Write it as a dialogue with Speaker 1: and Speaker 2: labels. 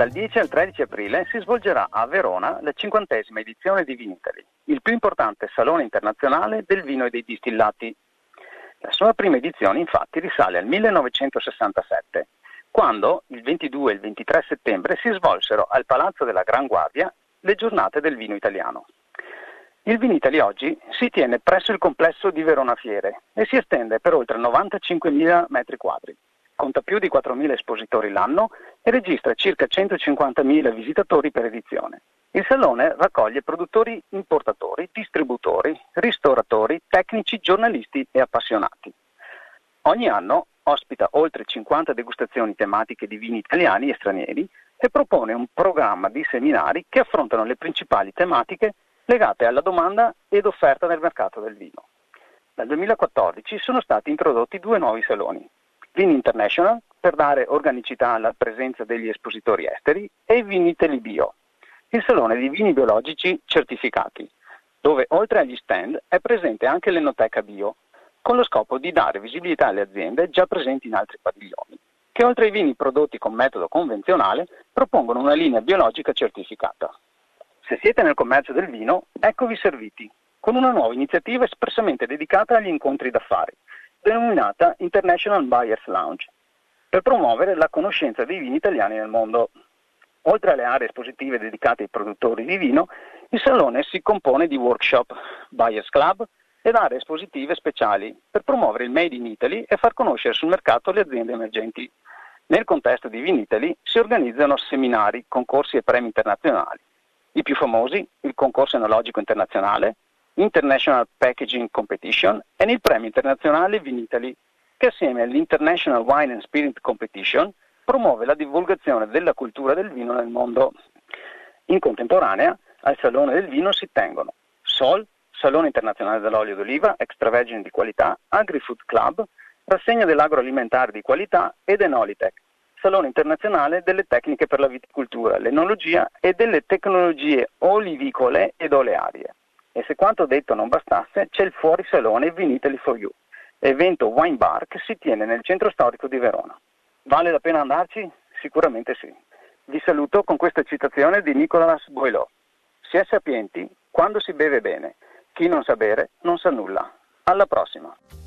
Speaker 1: Dal 10 al 13 aprile si svolgerà a Verona la 50ª edizione di Vinitaly, il più importante salone internazionale del vino e dei distillati. La sua prima edizione infatti risale al 1967, quando il 22 e il 23 settembre si svolsero al Palazzo della Gran Guardia le giornate del vino italiano. Il Vinitaly oggi si tiene presso il complesso di Verona Fiere e si estende per oltre 95.000 metri quadri. Conta più di 4.000 espositori l'anno e registra circa 150.000 visitatori per edizione. Il salone raccoglie produttori, importatori, distributori, ristoratori, tecnici, giornalisti e appassionati. Ogni anno ospita oltre 50 degustazioni tematiche di vini italiani e stranieri e propone un programma di seminari che affrontano le principali tematiche legate alla domanda ed offerta del mercato del vino. Dal 2014 sono stati introdotti 2 nuovi saloni: Vini International, per dare organicità alla presenza degli espositori esteri, e Vinitaly Bio, il salone di vini biologici certificati, dove oltre agli stand è presente anche l'Enoteca Bio, con lo scopo di dare visibilità alle aziende già presenti in altri padiglioni, che oltre ai vini prodotti con metodo convenzionale propongono una linea biologica certificata. Se siete nel commercio del vino, eccovi serviti, con una nuova iniziativa espressamente dedicata agli incontri d'affari, denominata International Buyers Lounge, per promuovere la conoscenza dei vini italiani nel mondo. Oltre alle aree espositive dedicate ai produttori di vino, il salone si compone di workshop, buyers club ed aree espositive speciali per promuovere il Made in Italy e far conoscere sul mercato le aziende emergenti. Nel contesto di Vinitaly si organizzano seminari, concorsi e premi internazionali. I più famosi, il concorso enologico internazionale, International Packaging Competition e il premio internazionale Vinitaly, che assieme all'International Wine and Spirit Competition promuove la divulgazione della cultura del vino nel mondo. In contemporanea, al Salone del Vino si tengono SOL, Salone Internazionale dell'Olio d'Oliva, extravergine di qualità, Agri-Food Club, rassegna dell'agroalimentare di qualità ed Enolitec, Salone Internazionale delle tecniche per la viticoltura, l'enologia e delle tecnologie olivicole ed olearie. E se quanto detto non bastasse, c'è il fuorisalone Vinitaly for You, evento wine bar che si tiene nel centro storico di Verona. Vale la pena andarci? Sicuramente sì. Vi saluto con questa citazione di Nicolas Boileau. Si è sapienti quando si beve bene. Chi non sa bere non sa nulla. Alla prossima.